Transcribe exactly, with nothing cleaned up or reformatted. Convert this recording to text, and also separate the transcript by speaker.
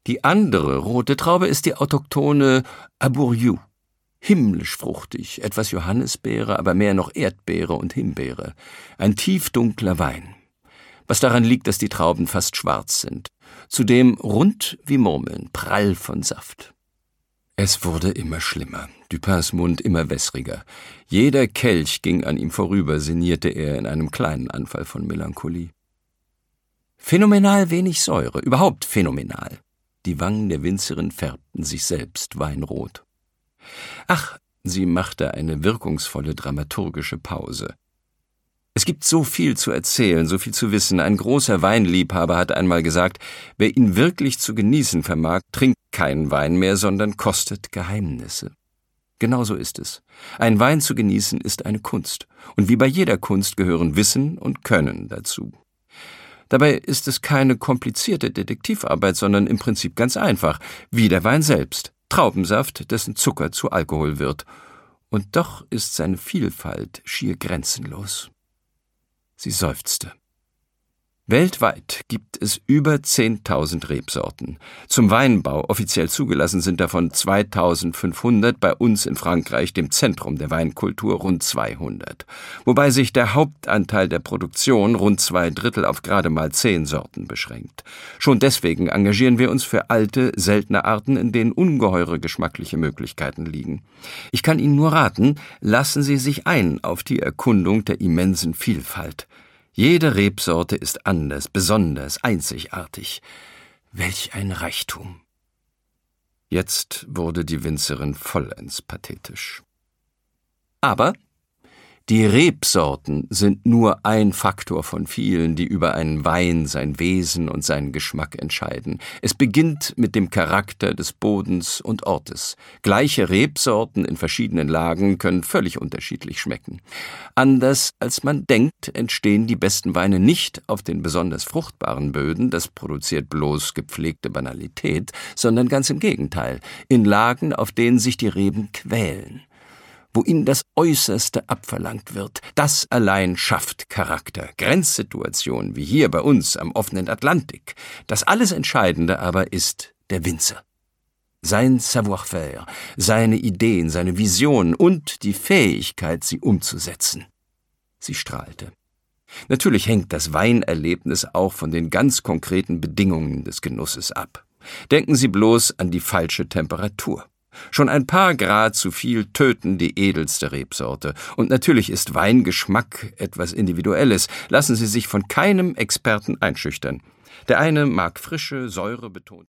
Speaker 1: Die andere rote Traube ist die autochthone Aburiu. Himmlisch fruchtig, etwas Johannisbeere, aber mehr noch Erdbeere und Himbeere. Ein tiefdunkler Wein. Was daran liegt, dass die Trauben fast schwarz sind. Zudem rund wie Murmeln, prall von Saft. Es wurde immer schlimmer, Dupins Mund immer wässriger. Jeder Kelch ging an ihm vorüber, sinnierte er in einem kleinen Anfall von Melancholie. Phänomenal wenig Säure, überhaupt phänomenal. Die Wangen der Winzerin färbten sich selbst weinrot. Ach, sie machte eine wirkungsvolle dramaturgische Pause. Es gibt so viel zu erzählen, so viel zu wissen. Ein großer Weinliebhaber hat einmal gesagt, wer ihn wirklich zu genießen vermag, trinkt keinen Wein mehr, sondern kostet Geheimnisse. Genauso ist es. Ein Wein zu genießen ist eine Kunst. Und wie bei jeder Kunst gehören Wissen und Können dazu. Dabei ist es keine komplizierte Detektivarbeit, sondern im Prinzip ganz einfach, wie der Wein selbst. Traubensaft, dessen Zucker zu Alkohol wird. Und doch ist seine Vielfalt schier grenzenlos. Sie seufzte. Weltweit gibt es über zehntausend Rebsorten. Zum Weinbau offiziell zugelassen sind davon zweitausendfünfhundert, bei uns in Frankreich, dem Zentrum der Weinkultur, rund zweihundert. Wobei sich der Hauptanteil der Produktion, rund zwei Drittel, auf gerade mal zehn Sorten beschränkt. Schon deswegen engagieren wir uns für alte, seltene Arten, in denen ungeheure geschmackliche Möglichkeiten liegen. Ich kann Ihnen nur raten, lassen Sie sich ein auf die Erkundung der immensen Vielfalt. Jede Rebsorte ist anders, besonders, einzigartig. Welch ein Reichtum! Jetzt wurde die Winzerin vollends pathetisch. Aber die Rebsorten sind nur ein Faktor von vielen, die über einen Wein, sein Wesen und seinen Geschmack entscheiden. Es beginnt mit dem Charakter des Bodens und Ortes. Gleiche Rebsorten in verschiedenen Lagen können völlig unterschiedlich schmecken. Anders als man denkt, entstehen die besten Weine nicht auf den besonders fruchtbaren Böden, das produziert bloß gepflegte Banalität, sondern ganz im Gegenteil, in Lagen, auf denen sich die Reben quälen. Wo ihnen das Äußerste abverlangt wird. Das allein schafft Charakter. Grenzsituationen wie hier bei uns am offenen Atlantik. Das alles Entscheidende aber ist der Winzer. Sein Savoir-faire, seine Ideen, seine Visionen und die Fähigkeit, sie umzusetzen. Sie strahlte. Natürlich hängt das Weinerlebnis auch von den ganz konkreten Bedingungen des Genusses ab. Denken Sie bloß an die falsche Temperatur. Schon ein paar Grad zu viel töten die edelste Rebsorte. Und natürlich ist Weingeschmack etwas Individuelles. Lassen Sie sich von keinem Experten einschüchtern. Der eine mag frische, säurebetonte